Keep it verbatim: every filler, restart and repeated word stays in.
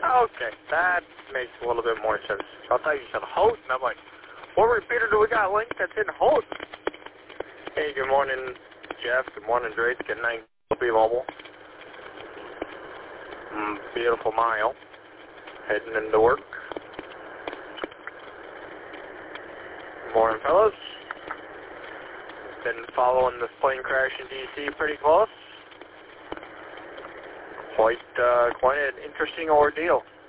Okay, that makes a little bit more sense. I thought you said Houghton. I'm like, what repeater do we got, Link, that's in Houghton? Hey, good morning, Jeff. Good morning, Drake. Good night, Be Mobile. Mm, beautiful mile. Heading into work. Good morning, fellas. Been following this plane crash in D C pretty close. Quite, uh, quite an interesting ordeal.